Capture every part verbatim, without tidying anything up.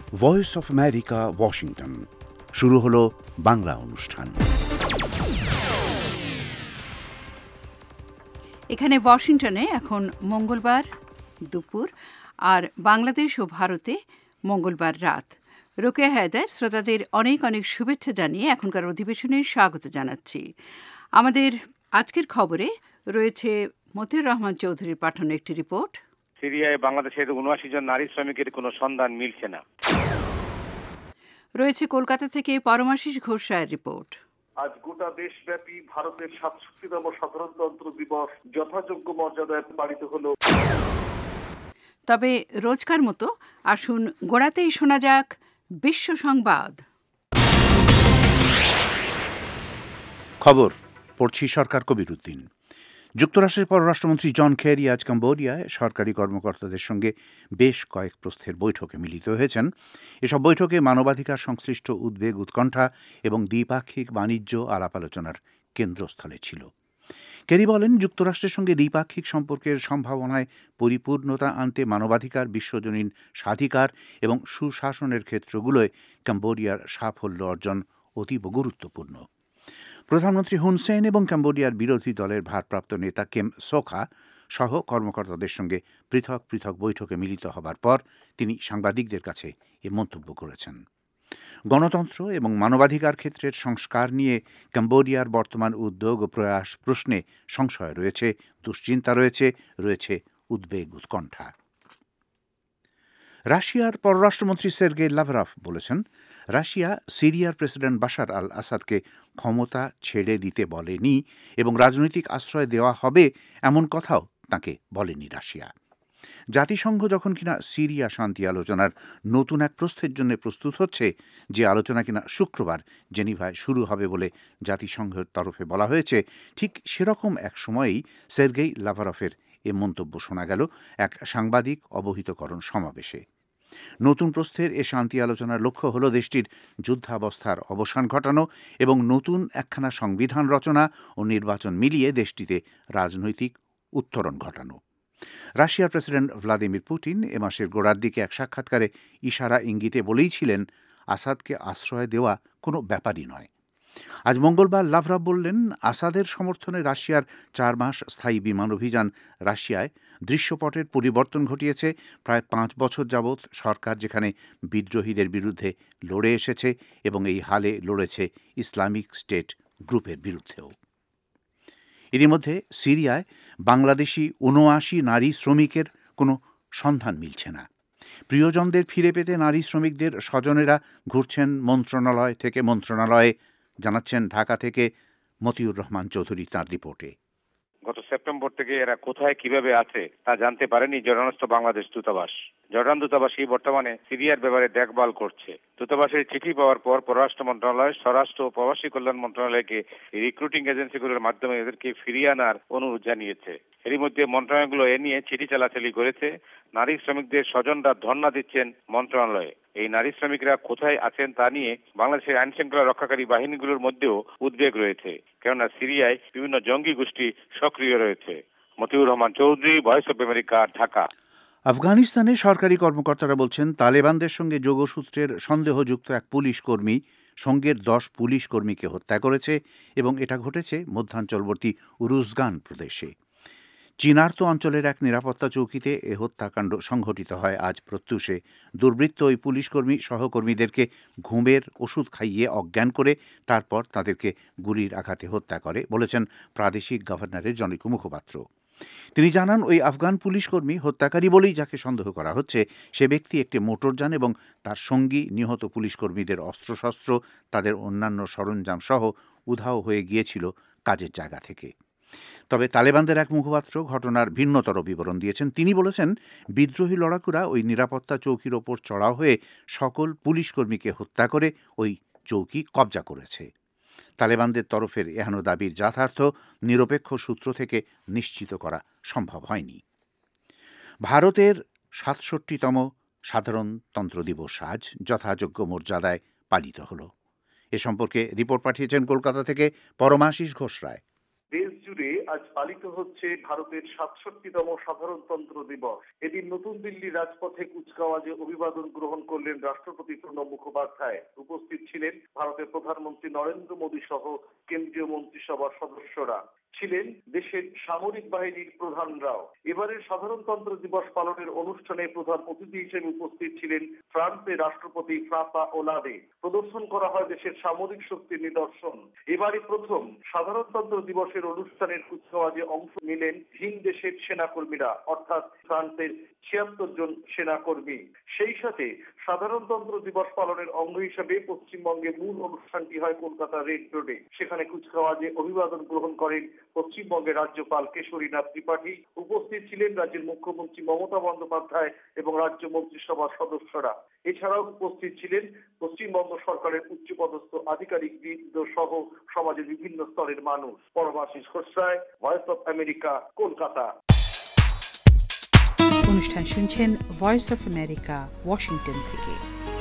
Voice of America, Washington. শুরু হলো বাংলা অনুষ্ঠান। এখানে ওয়াশিংটনে এখন মঙ্গলবার দুপুর, আর বাংলাদেশ ও ভারতে মঙ্গলবার রাত। রোকেয়া হায়দার শ্রোতাদের অনেক অনেক শুভেচ্ছা জানিয়ে এখনকার অধিবেশনে স্বাগত জানাচ্ছি। আমাদের আজকের খবরে রয়েছে মতিউর রহমান চৌধুরীর পাঠানো একটি রিপোর্ট। সিরিয়ায় বাংলাদেশের উনআশি জন নারী শ্রমিকের কোনো সন্ধান মিলছে না। রয়েছে কলকাতা থেকে পরমাশিস ঘোষ রায়ের রিপোর্ট। আজ গোটা দেশব্যাপী ভারতের সাতষট্টিতম সাধারণতন্ত্র দিবস যথাযোগ্য মর্যাদায় পালিত হল। তবে রোজকার মতো আসুন গোড়াতেই শোনা যাক বিশ্ব সংবাদ। খবর পড়ছি সরকার কবির উদ্দিন। যুক্তরাষ্ট্রের পররাষ্ট্রমন্ত্রী জন কেরি আজ কম্বোডিয়ায় সরকারি কর্মকর্তাদের সঙ্গে বেশ কয়েক প্রস্থের বৈঠকে মিলিত হয়েছেন। এসব বৈঠকে মানবাধিকার সংশ্লিষ্ট উদ্বেগ, উৎকণ্ঠা এবং দ্বিপাক্ষিক বাণিজ্য আলাপ আলোচনার কেন্দ্রস্থলে ছিল। কেরি বলেন, যুক্তরাষ্ট্রের সঙ্গে দ্বিপাক্ষিক সম্পর্কের সম্ভাবনায় পরিপূর্ণতা আনতে মানবাধিকার, বিশ্বজনীন স্বাধিকার এবং সুশাসনের ক্ষেত্রগুলোয় কম্বোডিয়ার সাফল্য অর্জন অতীব গুরুত্বপূর্ণ। প্রধানমন্ত্রী হুন সেন এবং কম্বোডিয়ার বিরোধী দলের ভারপ্রাপ্ত নেতা কেম সোখা সহ কর্মকর্তাদের সঙ্গে পৃথক পৃথক বৈঠকে মিলিত হবার পর তিনি সাংবাদিকদের কাছে এ মন্তব্য করেছেন। গণতন্ত্র এবং মানবাধিকার ক্ষেত্রের সংস্কার নিয়ে কম্বোডিয়ার বর্তমান উদ্যোগ ও প্রয়াস প্রশ্নে সংশয় রয়েছে, দুশ্চিন্তা রয়েছে, রয়েছে উদ্বেগ, উৎকণ্ঠা। রাশিয়ার পররাষ্ট্রমন্ত্রী সের্গেই লাভরভ বলেছেন, রাশিয়া সিরিয়ার প্রেসিডেন্ট বাশার আল আসাদকে ক্ষমতা ছেড়ে দিতে বলেনি এবং রাজনৈতিক আশ্রয় দেওয়া হবে এমন কথাও তাকে বলেনি রাশিয়া। জাতিসংঘ যখন কিনা সিরিয়া শান্তি আলোচনার নতুন এক প্রস্থের জন্য প্রস্তুত হচ্ছে, যে আলোচনা কিনা শুক্রবার জেনিভায় শুরু হবে বলে জাতিসংঘের তরফে বলা হয়েছে, ঠিক সেরকম এক সময়েই সের্গেই লাভরভের এ মন্তব্য শোনা গেল এক সাংবাদিক অবহিতকরণ সমাবেশে। নতুন প্রস্থের এ শান্তি আলোচনার লক্ষ্য হল দেশটির যুদ্ধাবস্থার অবসান ঘটানো এবং নতুন একখানা সংবিধান রচনা ও নির্বাচন মিলিয়ে দেশটিতে রাজনৈতিক উত্তরণ ঘটানো। রাশিয়ার প্রেসিডেন্ট ভ্লাদিমির পুতিন এ মাসের গোড়ার দিকে এক সাক্ষাৎকারে ইশারা ইঙ্গিতে বলেইছিলেন, আসাদকে আশ্রয় দেওয়া কোনো ব্যাপারই নয়। আজ মঙ্গলবার লাভরভ বললেন, আসাদের সমর্থনে রাশিয়ার চার মাস স্থায়ী বিমান অভিযান রাশিয়ায় দৃশ্যপটের পরিবর্তন ঘটিয়েছে। প্রায় পাঁচ বছর যাবৎ সরকার যেখানে বিদ্রোহীদের বিরুদ্ধে লড়ে এসেছে এবং এই হালে লড়েছে ইসলামিক স্টেট গ্রুপের বিরুদ্ধেও। ইতিমধ্যে সিরিয়ায় বাংলাদেশি উনআশি নারী শ্রমিকের কোনো সন্ধান মিলছে না। প্রিয়জনদের ফিরে পেতে নারী শ্রমিকদের স্বজনেরা ঘুরছেন মন্ত্রণালয় থেকে মন্ত্রণালয়ে, জানাচ্ছেন ঢাকা থেকে মতিউর রহমান চৌধুরী তাঁর রিপোর্টে। গত সেপ্টেম্বর থেকে এরা কোথায় কিভাবে আছে তা জানতে পারেনি জর্ডানস্থ বাংলাদেশ দূতাবাস। জর্ডান দূতাবাসী বর্তমানে সিরিয়ার ব্যাপারে দেখভাল করছে। দূতাবাসের চিঠি পাওয়ার পর পররাষ্ট্র মন্ত্রণালয়, স্বরাষ্ট্র ও প্রবাসী কল্যাণ মন্ত্রণালয়কে রিক্রুটিং এজেন্সিগুলোর মাধ্যমে এদেরকে ফিরিয়ে আনার অনুরোধ জানিয়েছে। এরই মধ্যে মন্ত্রণালয়গুলো এ নিয়ে চিঠি চালাচালি করেছে। নারী শ্রমিকদের স্বজনরা ধর্ণা দিচ্ছেন মন্ত্রণালয়ে। এই নারী শ্রমিকরা কোথায় আছেন তা নিয়ে বাংলাদেশের আইন শৃঙ্খলা রক্ষাকারী বাহিনীগুলোর মধ্যেও উদ্বেগ রয়েছে, কেননা সিরিয়ায় বিভিন্ন জঙ্গি গোষ্ঠী সক্রিয় রয়েছে। Motiur Rahman Chowdhury, voice of America, Dhaka. আফগানিস্তানে সরকারি কর্মকর্তারা বলছেন, তালেবানদের সঙ্গে যোগসূত্রের সন্দেহযুক্ত এক পুলিশ কর্মী সঙ্গের দশ পুলিশ কর্মীকে হত্যা করেছে এবং এটা ঘটেছে মধ্যাঞ্চলবর্তী উরুজগান প্রদেশে। চিনার্তো অঞ্চলের এক নিরাপত্তা চৌকিতে এ হত্যাকাণ্ড সংঘটিত হয় আজ প্রত্যুষে। দুর্বৃত্ত ওই পুলিশকর্মী সহকর্মীদেরকে ঘুমের ওষুধ খাইয়ে অজ্ঞান করে তারপর তাদেরকে গুলির আঘাতে হত্যা করে বলেছেন প্রাদেশিক গভর্নরের জনৈক মুখপাত্র। তিনি জানান, ওই আফগান পুলিশকর্মী হত্যাকারী বলেই যাকে সন্দেহ করা হচ্ছে সে ব্যক্তি একটি মোটরযান এবং তার সঙ্গী নিহত পুলিশকর্মীদের অস্ত্রশস্ত্র, তাদের অন্যান্য সরঞ্জাম সহ উধাও হয়ে গিয়েছিল কাজের জায়গা থেকে। তবে তালেবানদের এক মুখপাত্র ঘটনার ভিন্নতর বিবরণ দিয়েছেন। তিনি বলেছেন, বিদ্রোহী লড়াকুরা ওই নিরাপত্তা চৌকির ওপর চড়াও হয়ে সকল পুলিশকর্মীকে হত্যা করে ওই চৌকি কবজা করেছে। তালেবানদের তরফের এহেন দাবির যথার্থ নিরপেক্ষ সূত্র থেকে নিশ্চিত করা সম্ভব হয়নি। ভারতের সাতষট্টিতম সাধারণতন্ত্র দিবস আজ যথাযোগ্য মর্যাদায় পালিত হল। এ সম্পর্কে রিপোর্ট পাঠিয়েছেন কলকাতা থেকে পরমাশিস ঘোষ রায়। দেশ জুড়ে আজ পালিত হচ্ছে ভারতের সাতষট্টিতম সাধারণতন্ত্র দিবস। এদিন নতুন দিল্লির রাজপথে কুচকাওয়াজে অভিবাদন গ্রহণ করলেন রাষ্ট্রপতি প্রণব মুখোপাধ্যায়। উপস্থিত ছিলেন ভারতের প্রধানমন্ত্রী নরেন্দ্র মোদী সহ কেন্দ্রীয় মন্ত্রিসভার সদস্যরা, ছিলেন দেশের সামরিক বাহিনীর প্রধানরাও। এবারের সাধারণতন্ত্র দিবস পালনের অনুষ্ঠানে প্রধান অতিথি হিসেবে উপস্থিত ছিলেন ফ্রান্সের রাষ্ট্রপতি ফ্রাঁসোয়া ওলাঁদে। প্রদর্শন করা হয় দেশের সামরিক শক্তির নিদর্শন। এবারে প্রথম সাধারণতন্ত্র দিবসের অনুষ্ঠানের কুচকাওয়াজে অংশ নিলেন ভিন দেশের সেনাকর্মীরা, অর্থাৎ ফ্রান্সের ছিয়াত্তর জন সেনাকর্মী। সেই সাথে সাধারণতন্ত্র দিবস পালনের অঙ্গ হিসাবে পশ্চিমবঙ্গে মূল অনুষ্ঠানটি হয় কলকাতা রেড রোডে। সেখানে কুচকাওয়াজে অভিবাদন গ্রহণ করেন পশ্চিমবঙ্গের রাজ্যপাল কেশরীনাথ ত্রিপাঠী। উপস্থিত ছিলেন রাজ্যের মুখ্যমন্ত্রী মমতা বন্দ্যোপাধ্যায় এবং রাজ্য মন্ত্রিসভার সদস্যরা। এছাড়াও উপস্থিত ছিলেন পশ্চিমবঙ্গ সরকারের উচ্চপদস্থ আধিকারিকবৃন্দ সহ সমাজের বিভিন্ন স্তরের মানুষ। Paramashis Khosrai, voice of America, Kolkata. অনুষ্ঠান শুনছেন ভয়েস অফ আমেরিকা, ওয়াশিংটন থেকে।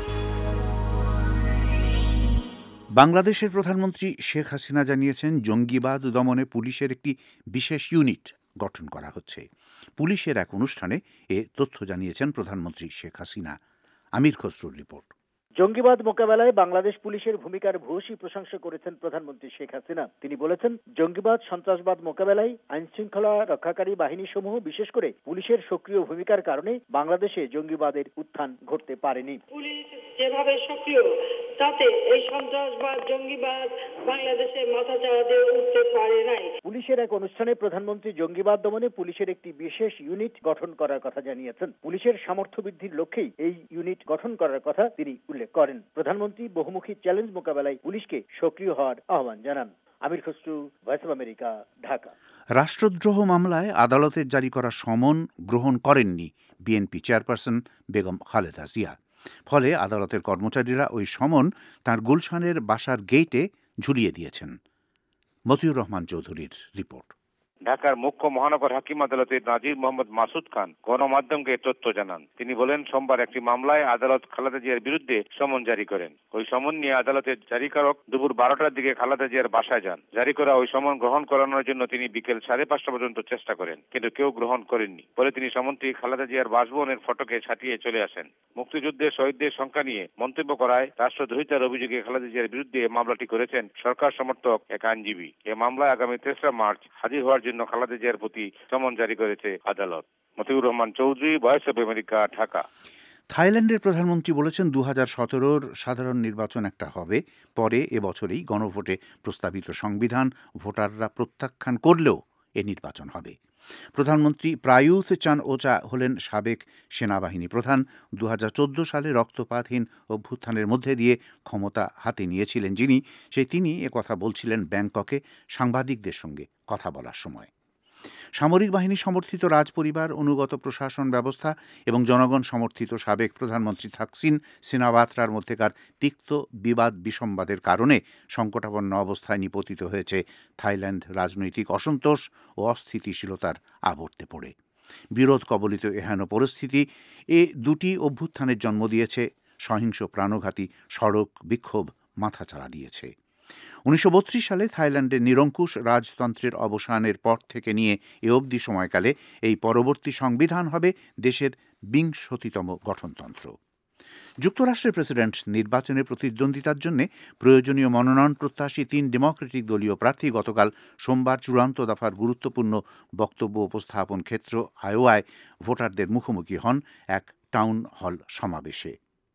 বাংলাদেশের প্রধানমন্ত্রী শেখ হাসিনা জানিয়েছেন, জঙ্গিবাদ দমনে পুলিশের একটি বিশেষ ইউনিট গঠন করা হচ্ছে। পুলিশের এক অনুষ্ঠানে এ তথ্য জানিয়েছেন প্রধানমন্ত্রী শেখ হাসিনা। আমির খসরুর রিপোর্ট। জঙ্গিবাদ মোকাবেলায় বাংলাদেশ পুলিশের ভূমিকার ভূয়সী প্রশংসা করেছেন প্রধানমন্ত্রী শেখ হাসিনা। তিনি বলেছেন, জঙ্গিবাদ সন্ত্রাসবাদ মোকাবেলায় আইন শৃঙ্খলা রক্ষাকারী বাহিনী সমূহ, বিশেষ করে পুলিশের সক্রিয় ভূমিকার কারণে বাংলাদেশে জঙ্গিবাদের উত্থান ঘটতে পারেনি। পুলিশ যেভাবে সক্রিয়, তাতে এই সন্ত্রাসবাদ জঙ্গিবাদ বাংলাদেশে মাথা চাড়া দিয়ে উঠতে পারে নাই। পুলিশের এক অনুষ্ঠানে প্রধানমন্ত্রী জঙ্গিবাদ দমনে পুলিশের একটি বিশেষ ইউনিট গঠন করার কথা জানিয়েছেন। পুলিশের সামর্থ্য বৃদ্ধির লক্ষ্যেই এই ইউনিট গঠন করার কথা তিনি উল্লেখ করেন। প্রধানমন্ত্রী বহুমুখী চ্যালেঞ্জ মোকাবেলায় পুলিশকে সক্রিয় হওয়ার আহ্বান জানান। Amir Khasru, voice of America, Dhaka. রাষ্ট্রদ্রোহ মামলায় আদালতের জারি করা সমন গ্রহণ করেননি বিএনপি চেয়ারপারসন বেগম খালেদা জিয়া। ফলে আদালতের কর্মচারীরা ওই সমন তাঁর গুলশানের বাসার গেইটে ঝুলিয়ে দিয়েছেন। মতিউর রহমান চৌধুরীর রিপোর্ট। ঢাকার মুখ্য মহানগর হাকিম আদালতের নাজির মোহাম্মদ মাসুদ খান গণমাধ্যমকে তথ্য জানান। তিনি বলেন, সোমবার একটি মামলায় আদালত খালেদা জিয়ার বিরুদ্ধে সমন জারি করেন। ওই সমন নিয়ে আদালতের জারিকারক দুপুর বারোটার দিকে খালেদা জিয়ার বাসায় যান। জারি করা ওই সমন গ্রহণ করানোর জন্য তিনি বিকেল সাড়ে পাঁচটা পর্যন্ত চেষ্টা করেন, কিন্তু কেউ গ্রহণ করেননি। পরে তিনি সমনটি খালেদা জিয়ার বাসভবনের ফটকে ছাটিয়ে চলে আসেন। মুক্তিযুদ্ধের শহীদদের সংখ্যা নিয়ে মন্তব্য করায় রাষ্ট্রদ্রোহিতার অভিযোগে খালেদা জিয়ার বিরুদ্ধে মামলাটি করেছেন সরকার সমর্থক এক আইনজীবী। এ মামলায় আগামী তেসরা মার্চ হাজির হওয়ার জন্য খালেদা জিয়ার প্রতি সমন জারি করেছে আদালত। Motiur Rahman Chowdhury, voice of America, Dhaka. থাইল্যান্ডের প্রধানমন্ত্রী বলেছেন, দু হাজার সতেরোর সাধারণ নির্বাচন একটা হবে, পরে এবছরেই গণভোটে প্রস্তাবিত সংবিধান ভোটাররা প্রত্যাখ্যান করলেও এ নির্বাচন হবে। প্রধানমন্ত্রী প্রায়ুথ চান ওচা হলেন সাবেক সেনাবাহিনী প্রধান। দু হাজার চোদ্দ সালে রক্তপাতহীন অভ্যুত্থানের মধ্যে দিয়ে ক্ষমতা হাতে নিয়েছিলেন যিনি, সেই তিনি একথা বলছিলেন ব্যাংককে সাংবাদিকদের সঙ্গে কথা বলার সময়। সামরিক বাহিনী সমর্থিত রাজপরিবার, অনুগত প্রশাসন ব্যবস্থা এবং জনগণ সমর্থিত সাবেক প্রধানমন্ত্রী থাকসিন সিনাওয়াত্রার মধ্যেকার তিক্ত বিবাদ বিসম্বাদের কারণে সংকটাপন্ন অবস্থায় নিপতিত হয়েছে থাইল্যান্ড রাজনৈতিক অসন্তোষ ও অস্থিতিশীলতার আবর্তে পড়ে। বিরোধ কবলিত এহেন পরিস্থিতি এ দুটি অভ্যুত্থানের জন্ম দিয়েছে। সহিংস প্রাণঘাতী সড়ক বিক্ষোভ মাথাচাড়া দিয়েছে। উনিশশো বত্রিশ সালে থাইল্যান্ডের নিরঙ্কুশ রাজতন্ত্রের অবসানের পর থেকে নিয়ে এ অবধি সময়কালে এই পরবর্তী সংবিধান হবে দেশের বিংশতিতম গঠনতন্ত্র। যুক্তরাষ্ট্রের প্রেসিডেন্ট নির্বাচনে প্রতিদ্বন্দ্বিতার জন্য প্রয়োজনীয় মনোনয়ন প্রত্যাশী তিন ডেমোক্রেটিক দলীয় প্রার্থী গতকাল সোমবার চূড়ান্ত দফার গুরুত্বপূর্ণ বক্তব্য উপস্থাপন ক্ষেত্র আয়োয়ায় ভোটারদের মুখোমুখি হন এক টাউন হল সমাবেশে।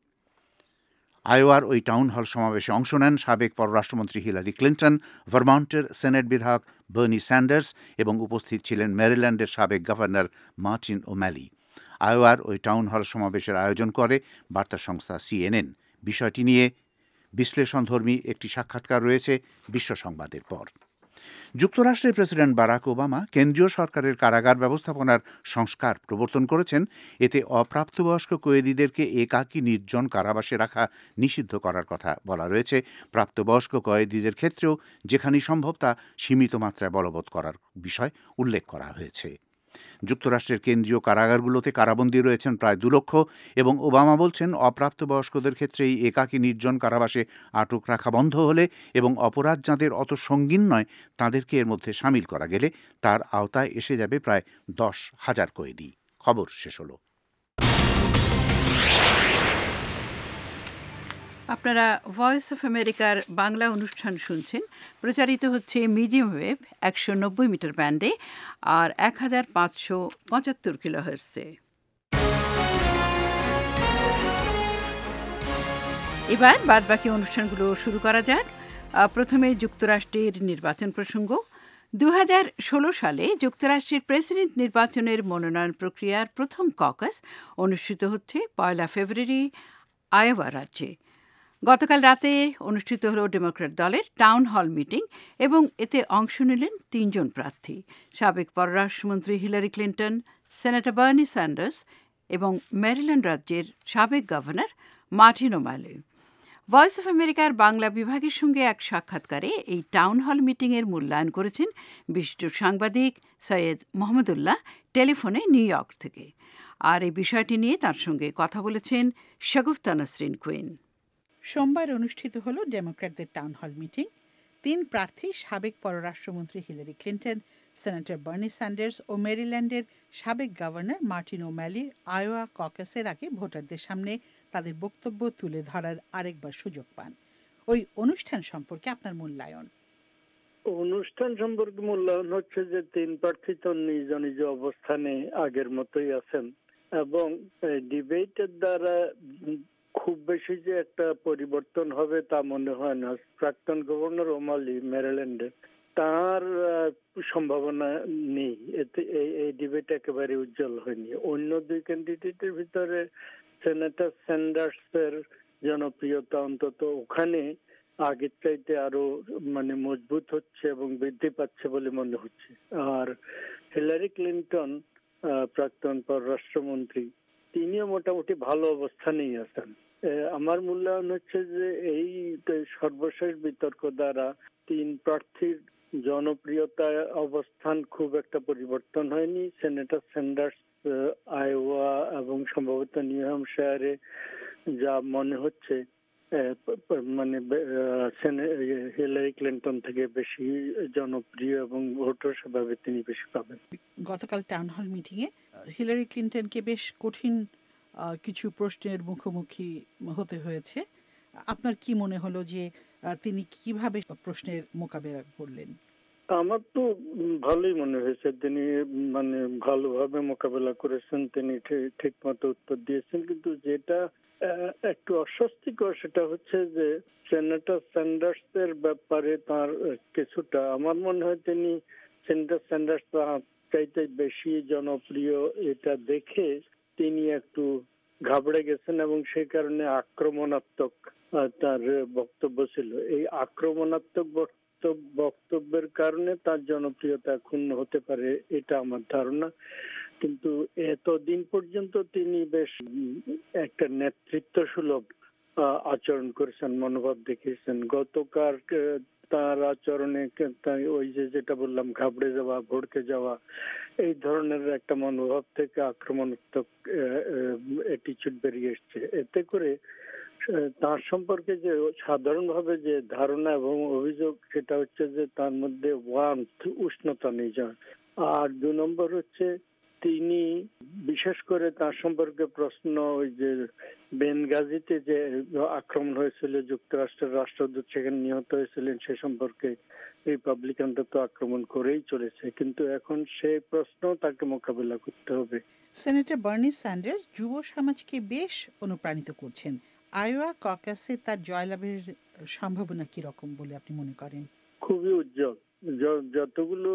আয়োয়ার ওই টাউন হল সমাবেশে অংশ নেন সাবেক পররাষ্ট্রমন্ত্রী হিলারি ক্লিন্টন, ভারমন্টের সেনেট বিধায়ক বার্নি স্যান্ডার্স এবং উপস্থিত ছিলেন মেরিল্যান্ডের সাবেক গভর্নর মার্টিন ওম্যালি। আয়োয়ার ওই টাউন হল সমাবেশের আয়োজন করে বার্তা সংস্থা সিএনএন। বিষয়টি নিয়ে বিশ্লেষণধর্মী একটি সাক্ষাৎকার রয়েছে বিশ্ব সংবাদের পর। যুক্তরাষ্ট্রের প্রেসিডেন্ট বারাক ওবামা কেন্দ্রীয় সরকারের কারাগার ব্যবস্থাপনার সংস্কার প্রবর্তন করেছেন। এতে অপ্রাপ্তবয়স্ক কয়েদিদেরকে একাকী নির্জন কারাবাসে রাখা নিষিদ্ধ করার কথা বলা রয়েছে। প্রাপ্তবয়স্ক কয়েদিদের ক্ষেত্রেও যেখানে সম্ভব তা সীমিত মাত্রায় বলবৎ করার বিষয় উল্লেখ করা হয়েছে। যুক্তরাষ্ট্রের কেন্দ্রীয় কারাগারগুলোতে কারাবন্দী রয়েছেন প্রায় দু লক্ষ এবং ওবামা বলছেন অপ্রাপ্তবয়স্কদের ক্ষেত্রে এই একাকী নির্জন কারাবাসে আটক রাখা বন্ধ হলে এবং অপরাধ যাঁদের অত সঙ্গীন নয় তাদেরকে এর মধ্যে সামিল করা গেলে তার আওতায় এসে যাবে প্রায় দশ হাজার কয়েদি। খবর শেষ হলো। আপনারা ভয়েস অফ আমেরিকার বাংলা অনুষ্ঠান শুনছেন, প্রচারিত হচ্ছে মিডিয়াম ওয়েভ একশো নব্বই মিটার ব্যান্ডে আর এক হাজার পাঁচশো পঁচাত্তর কিলোহার্টজে। এবার বাদবাকি অনুষ্ঠানগুলো শুরু করা যাক। প্রথমে যুক্তরাষ্ট্রের নির্বাচন প্রসঙ্গ। দু হাজার ষোলো সালে যুক্তরাষ্ট্রের প্রেসিডেন্ট নির্বাচনের মনোনয়ন প্রক্রিয়ার প্রথম ককাস অনুষ্ঠিত হচ্ছে পয়লা ফেব্রুয়ারি আয়োবা রাজ্যে। গতকাল রাতে অনুষ্ঠিত হল ডেমোক্র্যাট দলের টাউন হল মিটিং এবং এতে অংশ নিলেন তিনজন প্রার্থী, সাবেক পররাষ্ট্রমন্ত্রী Hillary Clinton, senator Bernie Sanders এবং ম্যারিল্যান্ড রাজ্যের সাবেক governor Martin O'Malley. Voice of আমেরিকার বাংলা বিভাগের সঙ্গে এক সাক্ষাৎকারে এই টাউন হল মিটিংয়ের মূল্যায়ন করেছেন বিশিষ্ট সাংবাদিক সৈয়দ মোহাম্মদুল্লাহ টেলিফোনে নিউ ইয়র্ক থেকে। আর এই বিষয়টি নিয়ে তার সঙ্গে কথা বলেছেন শাগুফতা নাসরিন কুইন। সোমবার অনুষ্ঠিত হলো ডেমোক্র্যাটদের টাউন হল মিটিং। তিন প্রার্থী সাবেক পররাষ্ট্রমন্ত্রী Hillary Clinton, senator Bernie Sanders ও মেরিল্যান্ডের সাবেক গভর্নর মার্টিন ও'ম্যালি আয়োয়া ককাসের আগে ভোটারদের সামনে তাদের বক্তব্য তুলে ধরার আরেকবার সুযোগ পান। ওই অনুষ্ঠান সম্পর্কে আপনার মূল্যায়ন? অনুষ্ঠান সম্পর্কে মূল্যায়ন হচ্ছে যে তিন প্রার্থী তো নিজ নিজ অবস্থানে আগের মতোই আছেন এবং ডিবেটের দ্বারা খুব বেশি যে একটা পরিবর্তন হবে তা মনে হয় না। প্রাক্তন গভর্নর ও'ম্যালি মেরিল্যান্ডের, তার সম্ভাবনা নেই। এতে এই ডিবেট একেবারে উজ্জ্বল হয়নি। অন্য দুই ক্যান্ডিডেটের ভিতরে সেনেটর স্যান্ডার্সের জনপ্রিয়তা অন্তত ওখানে আগের চাইতে আরো মানে মজবুত হচ্ছে এবং বৃদ্ধি পাচ্ছে বলে মনে হচ্ছে। আর হিলারি ক্লিন্টন, প্রাক্তন পররাষ্ট্রমন্ত্রী, তিনিও মোটামুটি ভালো অবস্থানেই আছেন। আমার মূল্যায়ন হচ্ছে যে এই সর্বশেষ বিতর্ক দ্বারা তিন প্রার্থীর জনপ্রিয়তা অবস্থান খুব একটা পরিবর্তন হয়নি। সেনেটর স্যান্ডার্স আয়োয়া এবং সম্ভবত নিউ হ্যাম্পশায়ারে যা মনে হচ্ছে মানে হিলারি ক্লিন্টন থেকে বেশি জনপ্রিয় এবং ভোটার সেভাবে তিনি বেশি পাবেন। গতকাল টাউন হল মিটিংয়ে হিলারি ক্লিন্টনকে বেশ কঠিন কিছু প্রশ্নের মুখোমুখি হতে হয়েছে। আপনার কি মনে হলো যে তিনি কিভাবে প্রশ্নের মোকাবেলা করলেন? আমার তো ভালোই মনে হয়েছে, তিনি মানে ভালোভাবে মোকাবেলা করেছেন, তিনি ঠিক মতো উত্তর দিয়েছেন। কিন্তু যেটা একটু অস্বস্তিকর সেটা হচ্ছে যে সেনেটর স্যান্ডার্সের ব্যাপারে তার কিছুটা আমার মনে হয় তিনি সেনেটর স্যান্ডার্স চাইতে বেশি জনপ্রিয় এটা দেখে তিনি একটু ঘাবড়ে গেছেন এবং সেই কারণে আক্রমণাত্মক তার বক্তব্য ছিল। এই আক্রমণাত্মক বক্তব্যের কারণে তার জনপ্রিয়তা ক্ষুণ্ণ হতে পারে, এটা আমার ধারণা। কিন্তু এতদিন পর্যন্ত তিনি বেশ একটা নেতৃত্ব সুলভ আচরণ করেছেন, মনোভাব দেখিয়েছেন। গতকাল তার আচরণে ওই যে যেটা বললাম ঘাবড়ে যাওয়া, ভড়কে যাওয়া, এই ধরনের একটা মনোভাব থেকে আক্রমণাত্মক অ্যাটিচিউড বেরিয়ে এসছে। এতে করে তার সম্পর্কে যে সাধারণভাবে যে ধারণা এবং অভিযোগ সেটা হচ্ছে যে তার মধ্যে ওয়ার্মথ, উষ্ণতা নেই। আর দু নম্বর হচ্ছে তিনি বিশেষ করে তার সম্পর্কে প্রশ্ন, ওই যে বেনগাজিতে যে আক্রমণ হয়েছিল, যুক্তরাষ্ট্রের রাষ্ট্রদূত সেখানে নিহত হয়েছিলেন, সে সম্পর্কে রিপাবলিকানরা তো আক্রমণ করেই চলেছে, কিন্তু এখন সেই প্রশ্ন তাকে মোকাবিলা করতে হবে। সেনেটর বার্নি স্যান্ডার্স যুব সমাজকে বেশ অনুপ্রাণিত করছেন। আয়োয়া ককাসে তার জয়লাভের সম্ভাবনা কি রকম বলে আপনি মনে করেন? খুবই উজ্জ্বল। যতগুলো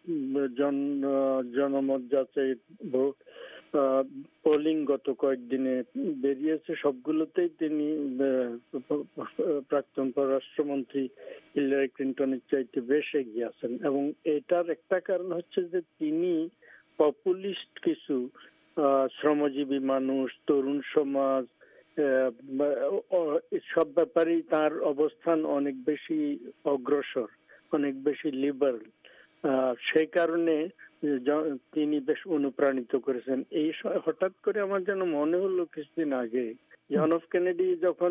জনমত যাচাই পোলিং গত কয়েকদিনে বেরিয়েছে সবগুলোতেই তিনি প্রাক্তন পররাষ্ট্রমন্ত্রী হিলারি ক্লিন্টনের চাইতে বেশ এগিয়ে আছেন। এবং এটার একটা কারণ হচ্ছে যে তিনি পপুলিস্ট কিছু শ্রমজীবী মানুষ, তরুণ সমাজ, সব ব্যাপারেই তার অবস্থান অনেক বেশি অগ্রসর, অনেক বেশি লিবারেল। সেই কারণে তিনি বেশ অনুপ্রাণিত করেছেন। এই হঠাৎ করে আমার যেন মনে হলো কিছুদিন আগে জন এফ কেনেডি যখন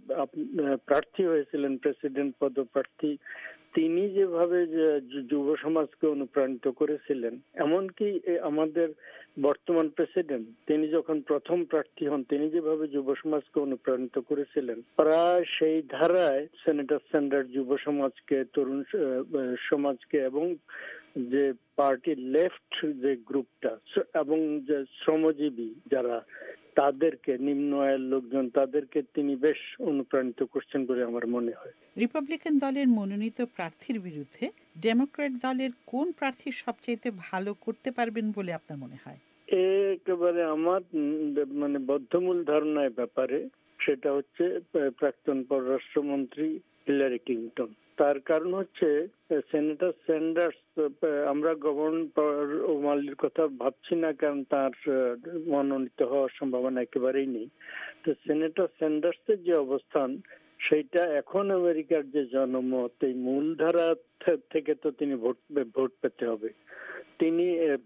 প্রার্থী হয়েছিলেন, প্রেসিডেন্ট পদপ্রার্থী, তিনি যেভাবে যুব সমাজকে অনুপ্রাণিত করেছিলেন, এমনকি আমাদের বর্তমান প্রেসিডেন্ট তিনি যখন প্রথম প্রার্থী হন তিনি যেভাবে যুব সমাজকে অনুপ্রাণিত করেছিলেন, প্রায় সেই ধারায় সেনেটর স্যান্ডার্স যুব সমাজকে, তরুণ সমাজকে এবং যে পার্টির লেফট যে গ্রুপটা এবং যে শ্রমজীবী যারা, তাদেরকে, নিম্ন আয়ের লোকজন, তাদেরকে তিনি বেশ অনুপ্রাণিত করছেন বলে আমার মনে হয়। রিপাবলিকান দলের মনোনীত প্রার্থীর বিরুদ্ধে ডেমোক্র্যাট দলের কোন প্রার্থী সবচাইতে ভালো করতে পারবেন বলে আপনার মনে হয়? একেবারে আমার মানে বদ্ধমূল ধারণার ব্যাপারে সেটা হচ্ছে প্রাক্তন পররাষ্ট্রমন্ত্রী হিলারি ক্লিন্টন। তার কারণ হচ্ছে সেনেটর স্যান্ডার্স, আমরা গভর্নর ওমালির কথা ভাবছি না কারণ তার মনোনীত হওয়ার সম্ভাবনা একেবারেই নেই। তো সেনেটর স্যান্ডার্সের যে অবস্থান সেইটা এখন আমেরিকার যে জনমত, এই মূলধারা থেকে তো তিনি ভোট ভোট পেতে হবে, তিনি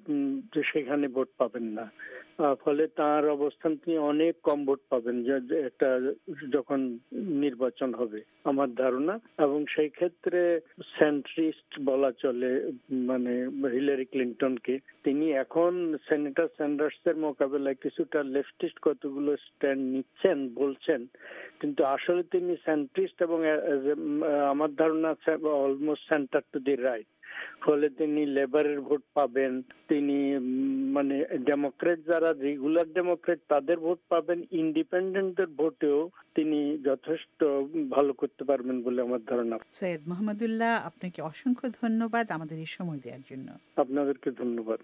সেখানে ভোট পাবেন না। ফলে তার অবস্থান তিনি অনেক কম ভোট পাবেন একটা যখন নির্বাচন হবে আমার ধারণা। এবং সেই ক্ষেত্রে সেন্ট্রিস্ট বলা চলে মানে হিলারি ক্লিন্টনকে। তিনি এখন সেনেটর স্যান্ডার্সের মোকাবেলায় কিছুটা লেফটিস্ট কতগুলো স্ট্যান্ড নিচ্ছেন বলছেন, কিন্তু আসলে তিনি সেন্ট্রিস্ট এবং আমার ধারণা almost centre to the right. ফলে তিনি লেবারের ভোট পাবেন, তিনি মানে ডেমোক্রেট যারা রেগুলার ডেমোক্রেট তাদের ভোট পাবেন, ইন্ডিপেন্ডেন্টদের ভোটেও তিনি যথেষ্ট ভালো করতে পারবেন বলে আমার ধারণা। সৈয়দ মোহাম্মদুল্লাহ, আপনাকে অসংখ্য ধন্যবাদ আমাদের এই সময় দেওয়ার জন্য। আপনাদেরকে ধন্যবাদ।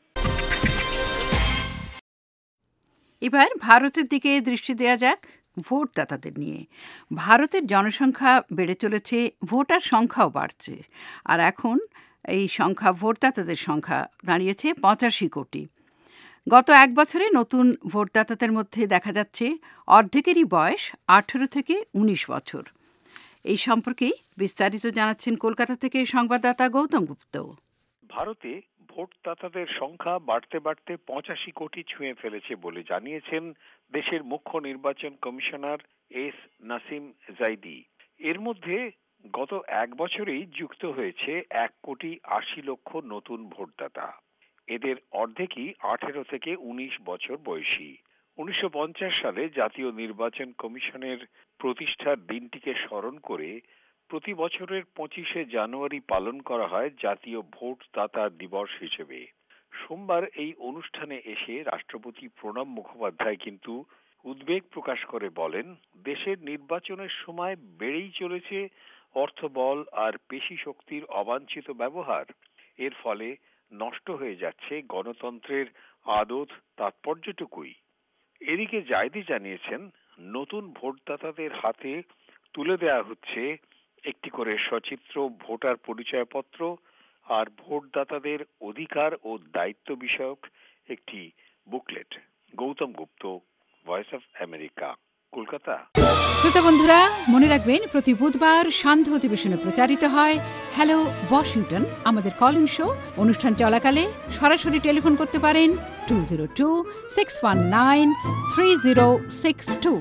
এবার ভারতের দিকে দৃষ্টি দেওয়া যাক ভোটদাতাদের নিয়ে। ভারতের জনসংখ্যা বেড়ে চলেছে, ভোটার সংখ্যাও বাড়ছে, আর এখন এই সংখ্যা, ভোটদাতাদের সংখ্যা দাঁড়িয়েছে পঁচাশি কোটি। গত এক বছরে নতুন ভোটদাতাদের মধ্যে দেখা যাচ্ছে অর্ধেকেরই বয়স আঠেরো থেকে উনিশ বছর। এই সম্পর্কে বিস্তারিত জানাচ্ছেন কলকাতা থেকে সংবাদদাতা গৌতম গুপ্ত। ভারতে ভোটদাতাদের সংখ্যা বাড়তে বাড়তে পঁচাশি কোটি ছুঁয়ে ফেলেছে বলে জানিয়েছেন দেশের মুখ্য নির্বাচন কমিশনার এস নাসিম জাইদি। এর মধ্যে গত এক বছরেই যুক্ত হয়েছে এক কোটি আশি লক্ষ নতুন ভোটদাতা। এদের অর্ধেকই আঠেরো থেকে উনিশ বছর বয়সী। উনিশশো পঞ্চাশ সালে জাতীয় নির্বাচন কমিশনের প্রতিষ্ঠার দিনটিকে স্মরণ করে প্রতি বছরের পঁচিশে জানুয়ারি পালন করা হয় জাতীয় ভোটদাতা দিবস হিসেবে। সোমবার এই অনুষ্ঠানে এসে রাষ্ট্রপতি প্রণব মুখোপাধ্যায় কিন্তু উদ্বেগ প্রকাশ করে বলেন, দেশের নির্বাচনের সময় বেড়েই চলেছে অর্থবল আর পেশি শক্তির অবাঞ্ছিত ব্যবহার। এর ফলে নষ্ট হয়ে যাচ্ছে গণতন্ত্রের আদত তাৎপর্যটুকুই। এদিকে জাইদি জানিয়েছেন, নতুন ভোটদাতাদের হাতে তুলে দেওয়া হচ্ছে একটি করে সচিত্র ভোটার পরিচয়পত্র আর ভোটদাতাদের অধিকার ও দায়িত্ব বিষয়ক একটি booklet. Gautam Gupta, voice of America, Kolkata. শ্রোতা বন্ধুরা, মনে রাখবেন প্রতি বুধবার সান্ধ্য অধিবেশনে প্রচারিত হয় হ্যালো ওয়াশিংটন, আমাদের কলিং শো। অনুষ্ঠান চলাকালে সরাসরি টেলিফোন করতে পারেন two zero two six one nine three zero six two.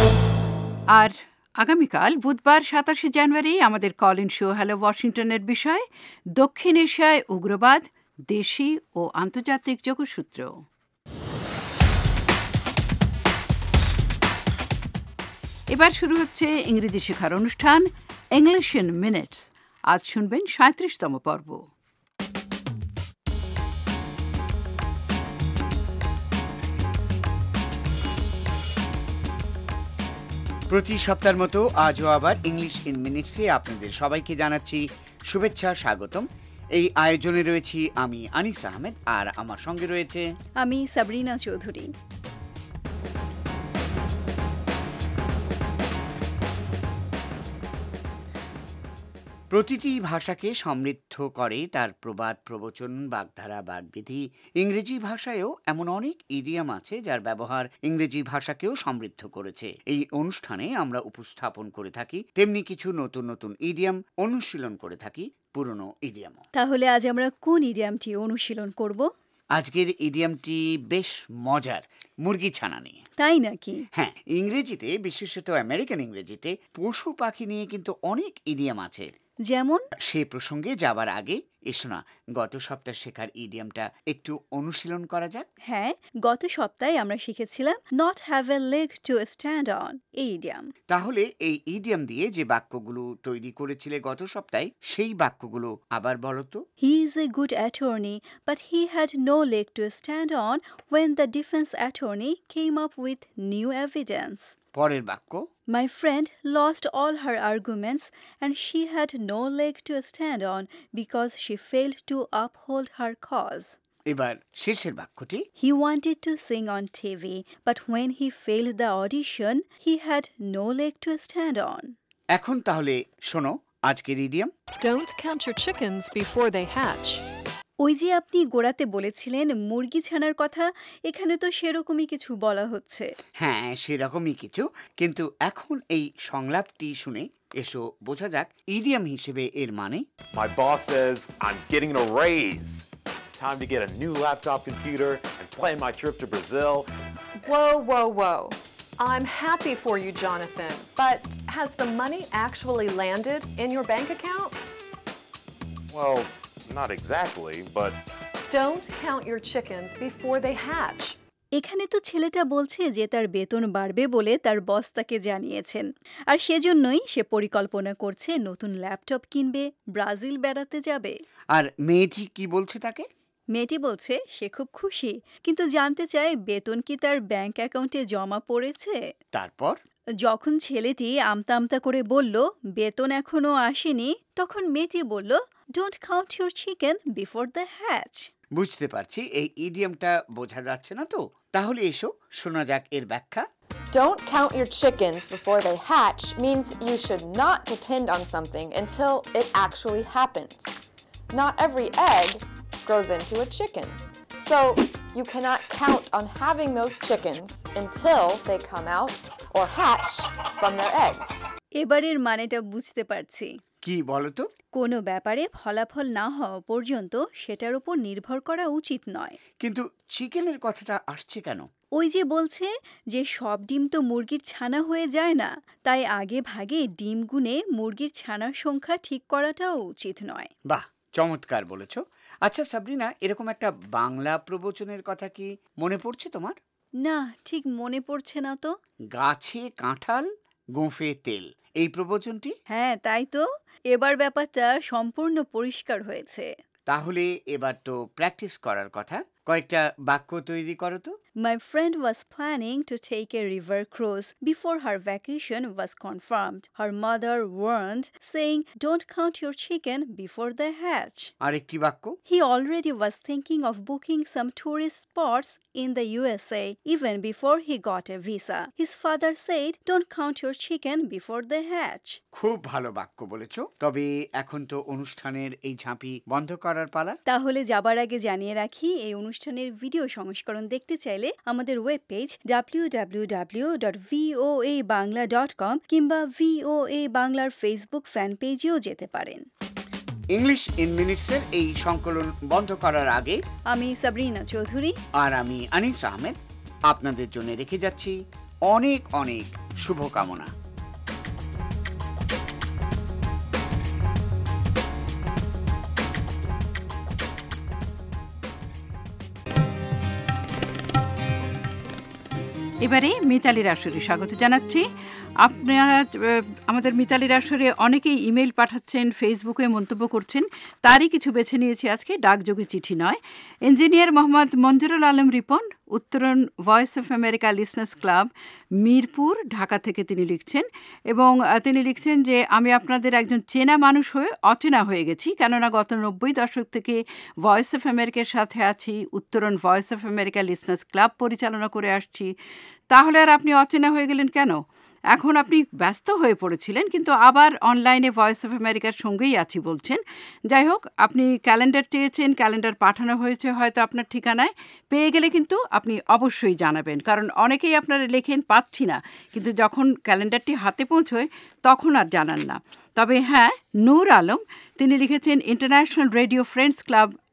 আর আগামীকাল বুধবার সাতাশে জানুয়ারি আমাদের কলিং শো হ্যালো ওয়াশিংটনের বিষয় দক্ষিণ এশিয়ায় উগ্রবাদ, দেশি ও আন্তর্জাতিক যোগসূত্র। এবার শুরু হচ্ছে ইংরেজি শেখার অনুষ্ঠান ইংলিশ ইন মিনিটস। আজ শুনবেন সাঁত্রিশতম পর্ব। প্রতি সপ্তাহের মতো আজও আবার ইংলিশ ইন মিনিটসে আপনাদের সবাইকে জানাচ্ছি শুভেচ্ছা, স্বাগতম। এই আয়োজনে রয়েছি আমি আনিস আহমেদ, আর আমার সঙ্গে রয়েছে আমি সাবরিনা চৌধুরী। প্রতিটি ভাষাকে সমৃদ্ধ করে তার প্রবাদ, প্রবচন, বাগধারা, বাগবিধি। ইংরেজি ভাষায়ও এমন অনেক ইডিয়াম আছে যার ব্যবহার ইংরেজি ভাষাকেও সমৃদ্ধ করেছে। এই অনুষ্ঠানে আমরা উপস্থাপন করে থাকি তেমনি কিছু নতুন নতুন ইডিয়াম, অনুশীলন করে থাকি পুরনো ইডিয়ামও। তাহলে আজ আমরা কোন ইডিয়ামটি অনুশীলন করব? আজকের ইডিয়ামটি বেশ মজার, মুরগি ছানা নিয়ে। তাই নাকি? হ্যাঁ, ইংরেজিতে, বিশেষত আমেরিকান ইংরেজিতে পশু পাখি নিয়ে কিন্তু অনেক ইডিয়াম আছে। যেমন? সে প্রসঙ্গে যাবার আগে এসো না গত সপ্তাহে শেখার ইডিয়ামটা একটু অনুশীলন করা যাক। হ্যাঁ, গত সপ্তাহে আমরা শিখেছিলাম not have a leg to stand on, এই ইডিয়াম। তাহলে এই ইডিয়াম দিয়ে যে বাক্যগুলো তৈরি করেছিলে গত সপ্তাহে, সেই বাক্যগুলো আবার বলো তো। He is a good attorney, but he had no leg to stand on when the defense attorney came up with new evidence. পরের বাক্য, My friend lost all her arguments and she had no leg to stand on because she failed to uphold her cause. এবার শেষের বাক্যটি, He wanted to sing on T V, but when he failed the audition, he had no leg to stand on. এখন তাহলে শোনো আজকের idiom. Don't count your chickens before they hatch. ওই যে আপনি গোড়াতে বলেছিলেন মুরগি ছানার কথা, এখানে তো সেরকমই কিছু বলা হচ্ছে। হ্যাঁ, সেরকমই কিছু, কিন্তু এখন এই সংলাপটি শুনে এসো বোঝা যাক ইডিয়াম হিসেবে এর মানে। My boss says I'm getting a raise. Time to get a new laptop computer and plan my trip to Brazil. Whoa, whoa, whoa. I'm happy for you, Jonathan, but has the money actually landed in your bank account? Well, not exactly, but Don't count your chickens before they hatch. এখানে তো ছেলেটা বলছে যে তার বেতন বাড়বে বলে তার বস তাকে জানিয়েছেন, আর সেজন্যই সে পরিকল্পনা করছে নতুন ল্যাপটপ কিনবে, ব্রাজিল বেড়াতে যাবে। আর মেয়েটি কি বলছে তাকে? মেয়েটি বলছে সে খুব খুশি, কিন্তু জানতে চায় বেতন কি তার ব্যাংক অ্যাকাউন্টে জমা পড়েছে। তারপর যখন ছেলেটি আমতা আমতা করে বলল বেতন এখনো আসেনি, তখন মেয়েটি বলল don't count your chicken before the hatch. বুঝতে পারছি এই ইডিয়ামটা বোঝা যাচ্ছে না তো, তাহলে এসো শোনা যাক এর ব্যাখ্যা। Don't count your chickens before they hatch means you should not depend on something until it actually happens. Not every egg grows into a chicken. So you cannot count on having those chickens until they come out or hatch from their eggs. এবারের মানেটা বুঝতে পারছি। কি বলো তো? কোনো ব্যাপারে ফলাফল না হওয়া পর্যন্ত সেটার উপর নির্ভর করা উচিত নয়। কিন্তু চিকেনের কথাটা আসছে কেন? ওই যে বলছে যে সব ডিম তো মুরগির ছানা হয়ে যায় না, তাই আগে ভাগে ডিম গুনে মুরগির ছানার সংখ্যা ঠিক করাটাও উচিত নয়। বাহ, চমৎকার বলেছো। আচ্ছা সাবরিনা, এরকম একটা বাংলা প্রবচনের কথা কি মনে পড়ছে তোমার? না, ঠিক মনে পড়ছে না তো। গাছে কাঁঠাল, গোঁফে তেল, এই প্রবচনটি? হ্যাঁ, তাই তো। এবার ব্যাপারটা সম্পূর্ণ পরিষ্কার হয়েছে। তাহলে এবার তো প্র্যাকটিস করার কথা। কয়েকটা বাক্য তৈরি করো তো। My friend was planning to take a river cruise before her vacation was confirmed. Her mother warned, saying, "Don't count your chicken before they hatch." আরেকটি বাক্য। He already was thinking of booking some tourist spots in the U S A even before he got a visa. His father said, "Don't count your chicken before they hatch." খুব ভালো বাক্য বলেছো। তবে এখন তো অনুষ্ঠানের এই ঝাঁপি বন্ধ করার পালা। তাহলে যাবার আগে জানিয়ে রাখি, এই অনুষ্ঠানের ভিডিও সংস্করণ দেখতে চাইলে আমাদের web page W W W dot VOA Bangla dot com কিংবা ভি-ও-এ বাংলার ফেসবুক ফ্যান পেজেও যেতে পারেন। ইংলিশ ইন মিনিটসের এই সংকলন বন্ধ করার আগে আমি সাবরিনা চৌধুরী আর আমি আনিস আহমেদ আপনাদের জন্য রেখে যাচ্ছি অনেক অনেক শুভকামনা। এবারে মিতালির আসরে স্বাগত জানাচ্ছি। আপনারা আমাদের মিতালির আসরে অনেকেই ইমেল পাঠাচ্ছেন, ফেসবুকে মন্তব্য করছেন, তারই কিছু বেছে নিয়েছি আজকে। ডাকযোগে চিঠি নয়। Engineer Mohammad Manzurul Alam Ripon, Uttaran voice of America listeners club, Mirpur, Dhaka থেকে তিনি লিখছেন এবং তিনি লিখছেন যে আমি আপনাদের একজন চেনা মানুষ হয়ে অচেনা হয়ে গেছি, কেননা গত নব্বই দশক থেকে ভয়েস অফ আমেরিকার সাথে আছি, Uttaran voice of America listeners club পরিচালনা করে আসছি। তাহলে আর আপনি অচেনা হয়ে গেলেন কেন? এখন আপনি ব্যস্ত হয়ে পড়েছিলেন, কিন্তু আবার অনলাইনে ভয়েস অফ আমেরিকার সঙ্গেই আছি বলছেন। যাই হোক, আপনি ক্যালেন্ডার চেয়েছেন, ক্যালেন্ডার পাঠানো হয়েছে হয়তো আপনার ঠিকানায়, পেয়ে গেলে কিন্তু আপনি অবশ্যই জানাবেন, কারণ অনেকেই আপনারা লেখেন পাচ্ছি না, কিন্তু যখন ক্যালেন্ডারটি হাতে পৌঁছয় তখন আর জানান না। তবে হ্যাঁ, নূর আলম তিনি লিখেছেন international radio friends club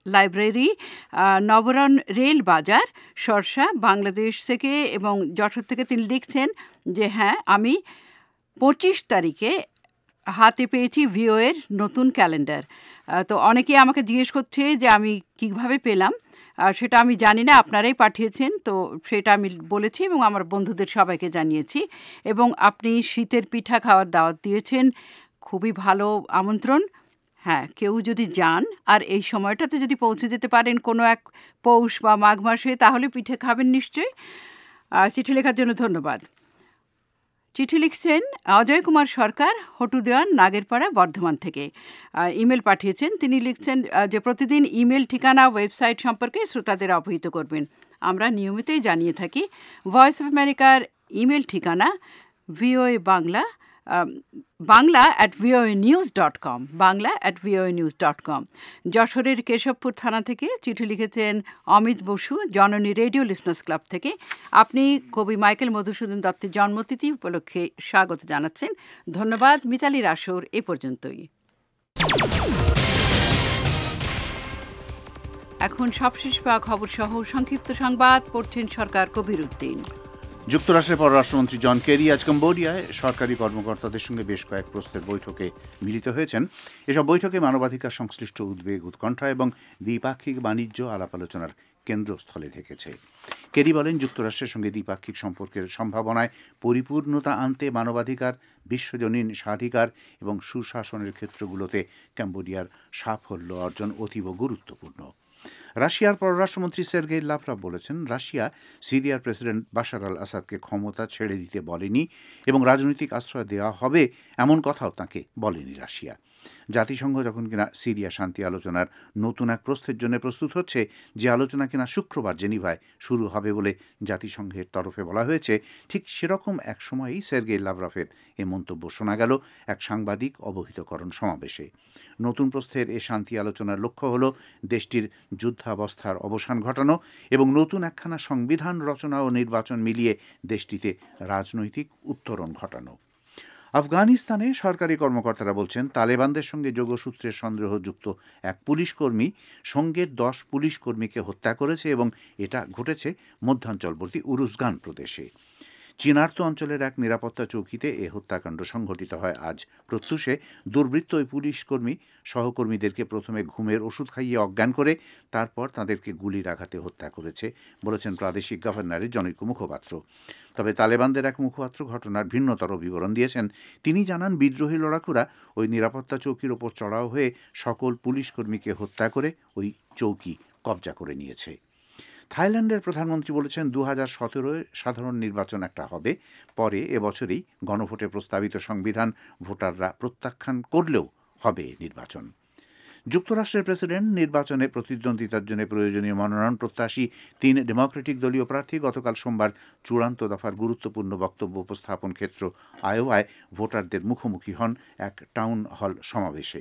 library, Nabaran rail Bazar, Sharsha, Bangladesh থেকে এবং যশোর থেকে তিনি লিখছেন যে হ্যাঁ আমি পঁচিশ তারিখে হাতে পেয়েছি ভিওএর নতুন ক্যালেন্ডার। তো অনেকেই আমাকে জিজ্ঞেস করছে যে আমি কিভাবে পেলাম, সেটা আমি জানি না, আপনারাই পাঠিয়েছেন, তো সেটা আমি বলেছি এবং আমার বন্ধুদের সবাইকে জানিয়েছি। এবং আপনি শীতের পিঠা খাওয়ার দাওয়াত দিয়েছেন, খুবই ভালো আমন্ত্রণ। হ্যাঁ, কেউ যদি যান আর এই সময়টাতে যদি পৌঁছে যেতে পারেন কোনো এক পৌষ বা মাঘ মাসে, তাহলে পিঠে খাবেন নিশ্চয়ই। চিঠি লেখার জন্য ধন্যবাদ। চিঠি লিখছেন অজয় কুমার সরকার, হটু দেওয়ান, নাগেরপাড়া, বর্ধমান থেকে ইমেল পাঠিয়েছেন। তিনি লিখছেন যে প্রতিদিন ইমেল ঠিকানা, ওয়েবসাইট সম্পর্কে শ্রোতাদের অবহিত করবেন। আমরা নিয়মিতই জানিয়ে থাকি। ভয়েস অফ আমেরিকার ইমেল ঠিকানা VOA Bangla Bangla at VOA news dot com Bangla at VOA news dot com. যশোরের কেশবপুর থানা থেকে চিঠি লিখেছেন অমিত বসু, জননী রেডিও লিসনার্স ক্লাব থেকে। আপনি কবি মাইকেল মধুসূদন দত্তের জন্মতিথি উপলক্ষে স্বাগত জানাচ্ছেন। ধন্যবাদ। মিতালির আসর এ পর্যন্তই। এখন সবশেষ পাওয়া খবর সহ সংক্ষিপ্ত সংবাদ পড়ছেন সরকার কবির উদ্দিন। যুক্তরাষ্ট্রের পররাষ্ট্রমন্ত্রী জন কেরি আজ কম্বোডিয়ায় সরকারি কর্মকর্তাদের সঙ্গে বেশ কয়েক প্রস্তের বৈঠকে মিলিত হয়েছেন। এসব বৈঠকে মানবাধিকার সংশ্লিষ্ট উদ্বেগ, উৎকণ্ঠা এবং দ্বিপাক্ষিক বাণিজ্য আলাপ আলোচনার কেন্দ্রস্থলে থেকেছে। কেরি বলেন, যুক্তরাষ্ট্রের সঙ্গে দ্বিপাক্ষিক সম্পর্কের সম্ভাবনায় পরিপূর্ণতা আনতে মানবাধিকার, বিশ্বজনীন স্বাধিকার এবং সুশাসনের ক্ষেত্রগুলোতে কম্বোডিয়ার সাফল্য অর্জন অতীব গুরুত্বপূর্ণ। রাশিয়ার পররাষ্ট্রমন্ত্রী সের্গেই লাভরভ বলেছেন, রাশিয়া সিরিয়ার প্রেসিডেন্ট বাশার আল আসাদকে ক্ষমতা ছেড়ে দিতে বলেনি এবং রাজনৈতিক আশ্রয় দেওয়া হবে এমন কথাও তাকে বলেনি রাশিয়া। জাতিসংঘ যখন কিনা সিরিয়া শান্তি আলোচনার নতুন এক প্রস্থের জন্য প্রস্তুত হচ্ছে, যে আলোচনা কিনা শুক্রবার জেনিভায় শুরু হবে বলে জাতিসংঘের তরফে বলা হয়েছে, ঠিক সেরকম এক সময়েই সের্গেই লাভরভের এ মন্তব্য শোনা গেল এক সাংবাদিক অবহিতকরণ সমাবেশে। নতুন প্রস্থের এ শান্তি আলোচনার লক্ষ্য হল দেশটির যুদ্ধাবস্থার অবসান ঘটানো এবং নতুন একখানা সংবিধান রচনা ও নির্বাচন মিলিয়ে দেশটিতে রাজনৈতিক উত্তরণ ঘটানো। আফগানিস্তানে সরকারি কর্মকর্তারা বলছেন, তালেবানদের সঙ্গে যোগসূত্রের সন্দেহযুক্ত এক পুলিশ কর্মী সঙ্গের দশ পুলিশ কর্মীকে হত্যা করেছে এবং এটা ঘটেছে মধ্যাঞ্চলবর্তী উরুজগান প্রদেশে। চীনার্ত অঞ্চলের এক নিরাপত্তা চৌকিতে এ হত্যাকাণ্ড সংঘটিত হয় আজ প্রত্যুষে। দুর্বৃত্ত ওই পুলিশ কর্মী সহকর্মীদেরকে প্রথমে ঘুমের ওষুধ খাইয়ে অজ্ঞান করে তারপর তাদেরকে গুলির আঘাতে হত্যা করেছে বলেছেন প্রাদেশিক গভর্নরের জনৈক মুখপাত্র। তবে তালেবানদের এক মুখপাত্র ঘটনার ভিন্নতর বিবরণ দিয়েছেন। তিনি জানান, বিদ্রোহী লড়াকুরা ওই নিরাপত্তা চৌকির ওপর চড়াও হয়ে সকল পুলিশ কর্মীকে হত্যা করে ওই চৌকি কবজা করে নিয়েছে। থাইল্যান্ডের প্রধানমন্ত্রী বলেছেন, দু হাজার সতেরোয় সাধারণ নির্বাচন একটা হবে, পরে এবছরই গণভোটে প্রস্তাবিত সংবিধান ভোটাররা প্রত্যাখ্যান করলেও হবে নির্বাচন। যুক্তরাষ্ট্রের প্রেসিডেন্ট নির্বাচনে প্রতিদ্বন্দ্বিতার জন্য প্রয়োজনীয় মনোনয়ন প্রত্যাশী তিন ডেমোক্রেটিক দলীয় প্রার্থী গতকাল সোমবার চূড়ান্ত দফার গুরুত্বপূর্ণ বক্তব্য উপস্থাপন ক্ষেত্র আয়োয়ায় ভোটারদের মুখোমুখি হন এক টাউন হল সমাবেশে।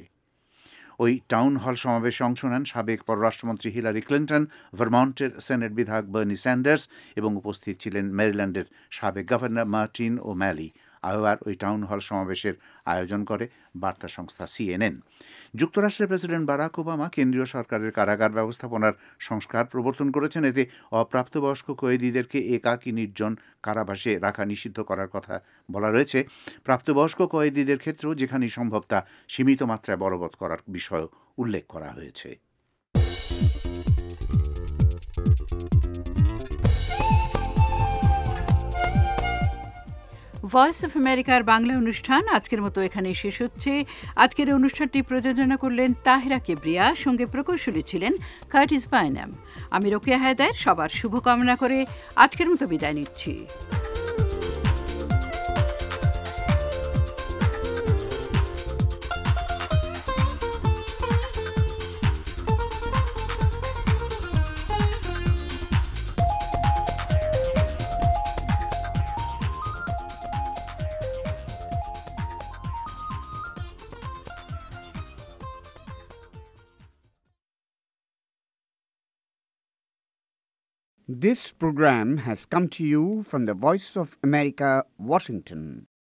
ওই টাউন হল সমাবেশে অংশ নেন সাবেক পররাষ্ট্রমন্ত্রী হিলারি ক্লিন্টন, ভারমন্টের সেনেট বিধায়ক বার্নি স্যান্ডার্স এবং উপস্থিত ছিলেন মেরিল্যান্ডের সাবেক গভর্নর মার্টিন ও ম্যালি। আয়োয়ার ওই টাউন হল সমাবেশের আয়োজন করে বার্তা সংস্থা সিএনএন। যুক্তরাষ্ট্রের প্রেসিডেন্ট বারাক ওবামা কেন্দ্রীয় সরকারের কারাগার ব্যবস্থাপনার সংস্কার প্রবর্তন করেছেন। এতে অপ্রাপ্তবয়স্ক কয়েদিদেরকে একাকী নির্জন কারাবাসে রাখা নিষিদ্ধ করার কথা বলা রয়েছে। প্রাপ্তবয়স্ক কয়েদিদের ক্ষেত্রেও যেখানেই সম্ভব তা সীমিত মাত্রায় বলবৎ করার বিষয় উল্লেখ করা হয়েছে। ভয়েস অফ আমেরিকার বাংলা অনুষ্ঠান আজকের মতো এখানে শেষ হচ্ছে। আজকের অনুষ্ঠানটি প্রযোজনা করলেন তাহেরা কেবরিয়া, সঙ্গে প্রকৌশলী ছিলেন কার্টিস বাইনাম। আমি রোকেয়া হায়দার সবার শুভকামনা করে আজকের মতো বিদায় নিচ্ছি। This program has come to you from the Voice of America, Washington.